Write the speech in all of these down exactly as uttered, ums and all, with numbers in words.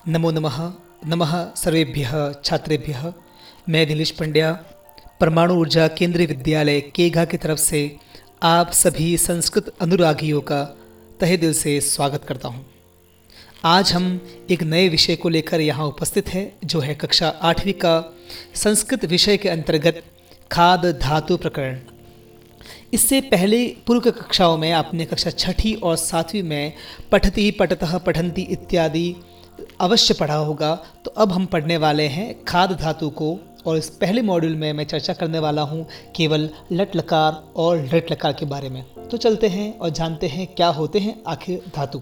नमो नमः नमः सर्वेभ्यः छात्रेभ्यः। मैं नीलेश पंड्या परमाणु ऊर्जा केंद्रीय विद्यालय केघा की तरफ से आप सभी संस्कृत अनुरागियों का तहे दिल से स्वागत करता हूं। आज हम एक नए विषय को लेकर यहाँ उपस्थित हैं, जो है कक्षा आठवीं का संस्कृत विषय के अंतर्गत खाद धातु प्रकरण। इससे पहले पूर्व की कक्षाओं में आपने कक्षा छठी और सातवीं में पठति पठतः पठन्ति इत्यादि अवश्य पढ़ा होगा। तो अब हम पढ़ने वाले हैं खाद धातु को, और इस पहले मॉड्यूल में मैं चर्चा करने वाला हूं केवल लट लकार और लृट लकार के बारे में। तो चलते हैं और जानते हैं क्या होते हैं आखिर धातु।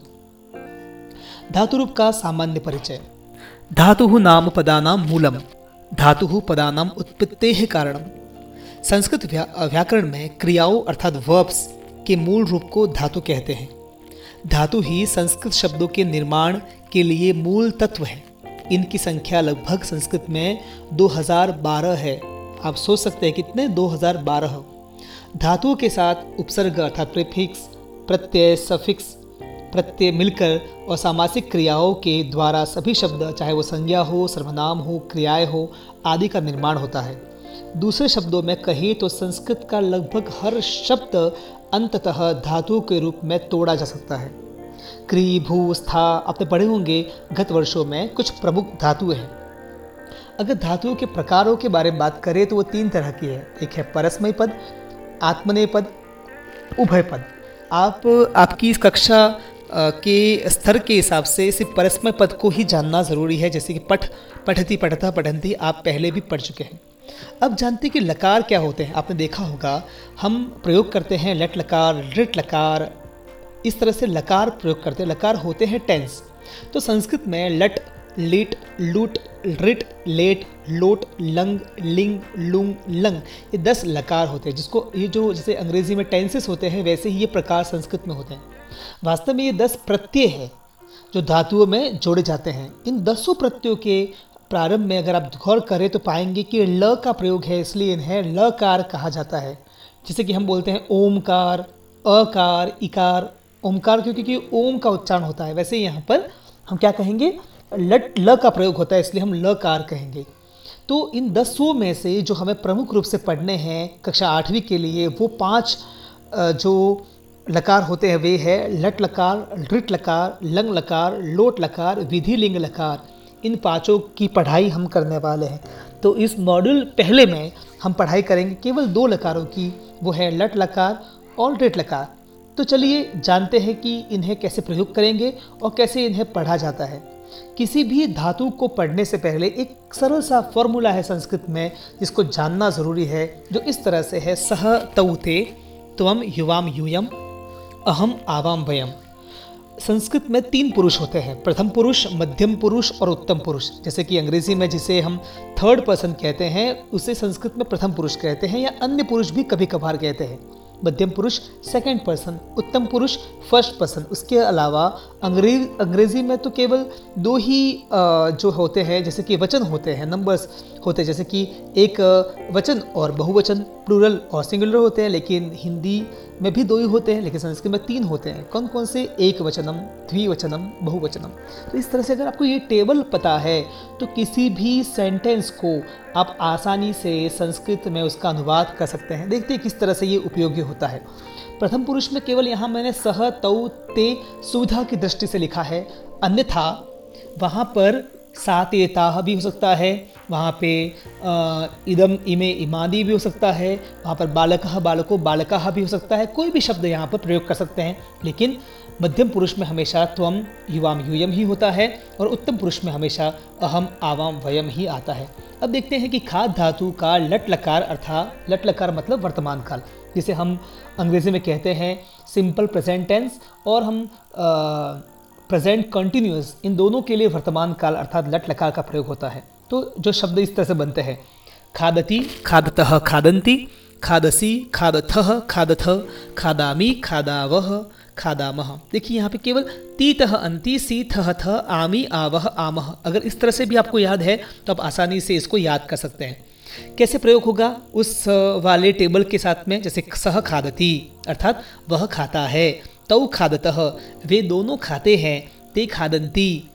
धातु रूप का सामान्य परिचय। धातुः नाम पदानां मूलम, धातुः पदानां उत्पत्तेः कारणम। संस्कृत व्या, व्याकरण में क्रियाओं अर्थात वर्ब्स के मूल रूप को धातु कहते हैं। धातु ही संस्कृत शब्दों के निर्माण के लिए मूल तत्व है। इनकी संख्या लगभग संस्कृत में दो हज़ार बारह है। आप सोच सकते हैं कितने, दो हज़ार बारह। धातुओं के साथ उपसर्ग अर्थात प्रीफिक्स, प्रत्यय, सफिक्स, प्रत्यय मिलकर और सामासिक क्रियाओं के द्वारा सभी शब्द, चाहे वो संज्ञा हो, सर्वनाम हो, क्रियाएं हो, आदि का निर्माण होता है। दूसरे शब्दों में कहें तो संस्कृत का लगभग हर शब्द अंततः धातु के रूप में तोड़ा जा सकता है। क्री, भू, स्था आपने पढ़े होंगे गत वर्षों में कुछ प्रमुख धातुएं हैं। अगर धातुओं के प्रकारों के बारे में बात करें तो वो तीन तरह की है। एक है परस्मय पद, आत्मनेय पद, उभय पद। आप आपकी इस कक्षा के स्तर के हिसाब से सिर्फ परस्मय पद को ही जानना ज़रूरी है, जैसे कि पठ, पठति, पठतः, पठन्ति आप पहले भी पढ़ चुके हैं। अब जानते हैं कि लकार क्या होते हैं। आपने देखा होगा हम प्रयोग करते हैं लट लकार, लृट लकार, इस तरह से लकार प्रयोग करते हैं। लकार होते हैं टेंस। तो संस्कृत में लट, लिट, लूट, लृट, लेट, लोट, लंग, लिंग, लुंग, लंग, ये दस लकार होते हैं। जिसको ये जो जैसे अंग्रेजी में टेंसेस होते हैं, वैसे ही ये प्रकार संस्कृत में होते हैं। वास्तव में ये दस प्रत्यय है जो धातुओं में जोड़े जाते हैं। इन दसों प्रत्ययों के प्रारंभ में अगर आप गौर करें तो पाएंगे कि ल का प्रयोग है, इसलिए इन्हें लकार कहा जाता है। जैसे कि हम बोलते हैं ओमकार, अकार, इकार। ओमकार क्योंकि ओम का उच्चारण होता है, वैसे यहाँ पर हम क्या कहेंगे, लट ल का प्रयोग होता है, इसलिए हम लकार कहेंगे। तो इन दसों में से जो हमें प्रमुख रूप से पढ़ने हैं कक्षा आठवीं के लिए, वो पांच जो लकार होते हैं वे है लट लकार, लृट लकार, लंग लकार, लोट लकार, विधि लिंग लकार। इन पांचों की पढ़ाई हम करने वाले हैं। तो इस मॉड्यूल पहले में हम पढ़ाई करेंगे केवल दो लकारों की, वो है लट लकार और लृट लकार। तो चलिए जानते हैं कि इन्हें कैसे प्रयोग करेंगे और कैसे इन्हें पढ़ा जाता है। किसी भी धातु को पढ़ने से पहले एक सरल सा फॉर्मूला है संस्कृत में, जिसको जानना ज़रूरी है, जो इस तरह से है, सह तौ ते त्वम युवाम यूयम अहम आवाम वयम। संस्कृत में तीन पुरुष होते हैं, प्रथम पुरुष, मध्यम पुरुष और उत्तम पुरुष। जैसे कि अंग्रेजी में जिसे हम थर्ड पर्सन कहते हैं, उसे संस्कृत में प्रथम पुरुष कहते हैं, या अन्य पुरुष भी कभी कभार कहते हैं। मध्यम पुरुष सेकंड पर्सन, उत्तम पुरुष फर्स्ट पर्सन। उसके अलावा अंग्रेज अंग्रेजी में तो केवल दो ही जो होते हैं, जैसे कि वचन होते हैं, नंबर्स होते हैं, जैसे कि एक वचन और बहुवचन, प्लूरल और सिंगुलर होते हैं। लेकिन हिंदी में भी दो ही होते हैं, लेकिन संस्कृत में तीन होते हैं। कौन कौन से? एक वचनम, द्विवचनम, बहुवचनम। तो इस तरह से अगर आपको ये टेबल पता है तो किसी भी सेंटेंस को आप आसानी से संस्कृत में उसका अनुवाद कर सकते हैं। देखते हैं किस तरह से ये उपयोगी होता है। प्रथम पुरुष में केवल यहाँ मैंने सह तौ ते सुविधा की दृष्टि से लिखा है, अन्यथा वहाँ पर सा ते ताह भी हो सकता है, वहाँ पे इदम, इमे, इमादि भी हो सकता है, वहाँ पर बालकः, बालको, बालकाः भी हो सकता है। कोई भी शब्द यहाँ पर प्रयोग कर सकते हैं। लेकिन मध्यम पुरुष में हमेशा त्वम युवाम यूयम ही होता है, और उत्तम पुरुष में हमेशा अहम आवाम वयम ही आता है। अब देखते हैं कि खाद धातु का लट लकार अर्थात लट लकार मतलब वर्तमान काल, जिसे हम अंग्रेजी में कहते हैं सिंपल प्रेजेंट टेंस, और हम प्रेजेंट कंटिन्यूअस, इन दोनों के लिए वर्तमान काल अर्थात लट लकार का प्रयोग होता है। तो जो शब्द इस तरह से बनते हैं, खादति, खादतः, खादन्ति, खादसी, खादथः, खादथ, खादामी, खादावह, खादामह। देखिए यहाँ पे केवल तीतः अंति, सीथः थ, आमी, आवह, आमह। अगर इस तरह से भी आपको याद है तो आप आसानी से इसको याद कर सकते हैं। कैसे प्रयोग होगा उस वाले टेबल के साथ में, जैसे सह खादती अर्थात वह खाता है, तौ खादतः वे दोनों खाते हैं, ते खादन्ति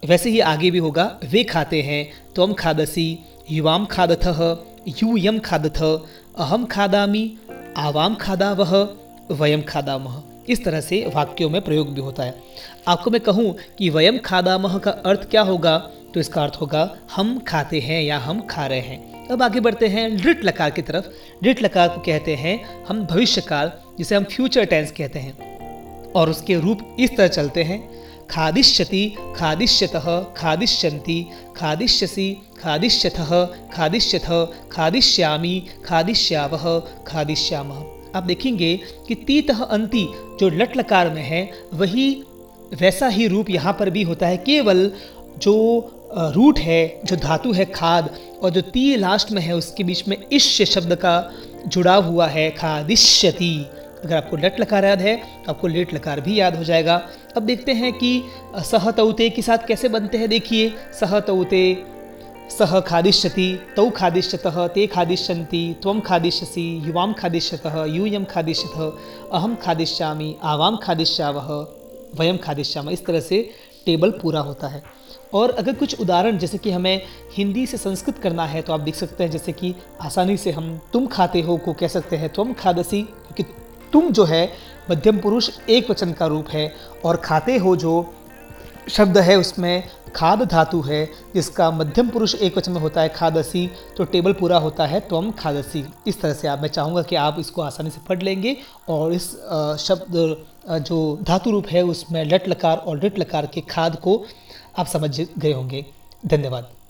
वैसे ही आगे भी होगा, वे खाते हैं, त्वम खादसी, युवाम खादथः, यूयम खादथ, अहम खादामि, आवाम खादावह, वयम खादामः। इस तरह से वाक्यों में प्रयोग भी होता है। आपको मैं कहूँ कि वयम खादामः का अर्थ क्या होगा, तो इसका अर्थ होगा हम खाते हैं या हम खा रहे हैं। अब आगे बढ़ते हैं लृट लकार की तरफ। लृट लकार को कहते हैं हम भविष्यकाल, जिसे हम फ्यूचर टेंस कहते हैं, और उसके रूप इस तरह चलते हैं, खादिष्यति, खादिष्यतः, खादिष्यन्ति, खादिष्यसि, खादिष्यथः, खादिष्यथ, खादिष्यामि, खादिष्यावः, खादिष्यामः। आप देखेंगे कि तीतः अंति जो लट लकार में है वही वैसा ही रूप यहाँ पर भी होता है, केवल जो रूट है, जो धातु है खाद, और जो ती लास्ट में है उसके बीच में इष्य शब्द का जुड़ा हुआ है, खादिष्यति। अगर आपको लट लकार याद है तो आपको लेट लकार भी याद हो जाएगा। अब देखते हैं कि सह तौते के साथ कैसे बनते हैं। देखिए, सह तौते, सह खादिष्यति, तौ खादिष्यतः, ते खादिष्यन्ति, त्वं खादिष्यसि, युवाम खादिष्यतः, यूयम खादिष्यतः, अहम खादिष्यामि, आवाम खादिष्यावः, वयम खादिष्यामः। इस तरह से टेबल पूरा होता है। और अगर कुछ उदाहरण जैसे कि हमें हिंदी से संस्कृत करना है तो आप देख सकते हैं, जैसे कि आसानी से हम तुम खाते हो को कह सकते हैं त्वम खादसी, क्योंकि तुम जो है मध्यम पुरुष एक वचन का रूप है, और खाते हो जो शब्द है उसमें खाद धातु है जिसका मध्यम पुरुष एक वचन में होता है खादसी, तो टेबल पूरा होता है त्वम खादसी। इस तरह से आप, मैं चाहूँगा कि आप इसको आसानी से पढ़ लेंगे और इस शब्द जो धातु रूप है उसमें लट लकार और लिट लकार के खाद को आप समझ गए होंगे। धन्यवाद।